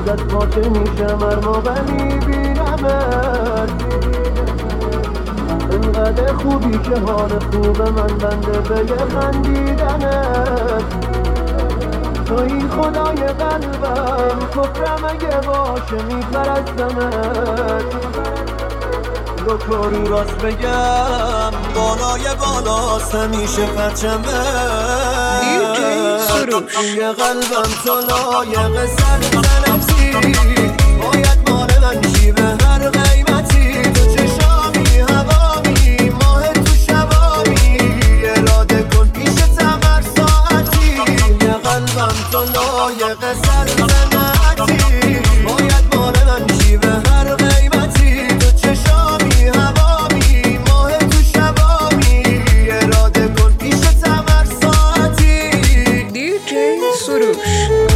ازت پاچه میشم هر موقع میبینمت. انقدر خوبی که حال خوب من بنده به یه خندیدنت. توی خدای قلبم کفرم اگه باشه میپرستمت. رو کاری راست بگم بالای بالاست همیشه پرچمه. توی قلبم تو لایق سلطنتی، باید مال من شی به هر قیمتی. تو چشامی هوامی ماه تو شبامی، اراده کن پیشتم هر ساعتی. توی قلبم تو لایق سلطنتی، باید مال من شی به هر قیمتی. تو چشامی هوامی ماه تو شبامی، اراده کن پیشتم هر ساعتی. DJ سروش.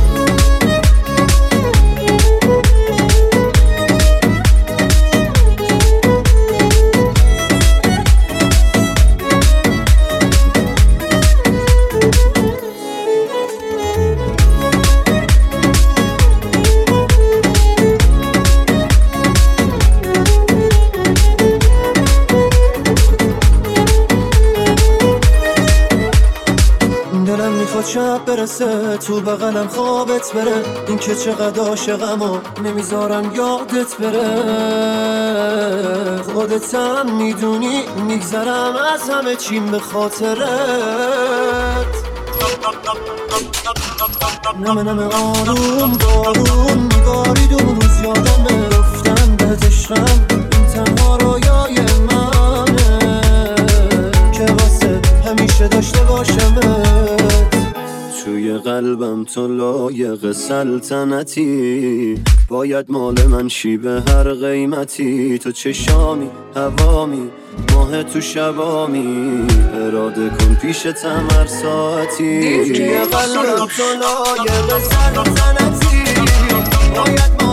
دلم میخواد شب برسه تو بغلم خوابت بره. این که چقدر عاشقم و نمیذارم یادت بره. خودت هم میدونی میگذرم از همه چیم به خاطرت. نمه آروم بارون میبارید اون روز یادمه. رفتم به عشقم این تنها رویای منه که واسه همیشه داشته باشمت. توی قلبم تو لایق سلطنتی، باید مال من شی به هر قیمتی. تو چشامی هوامی ماه تو شبامی، اراده کن پیشتم هر ساعتی. توی قلبم تو لایق سلطنتی، باید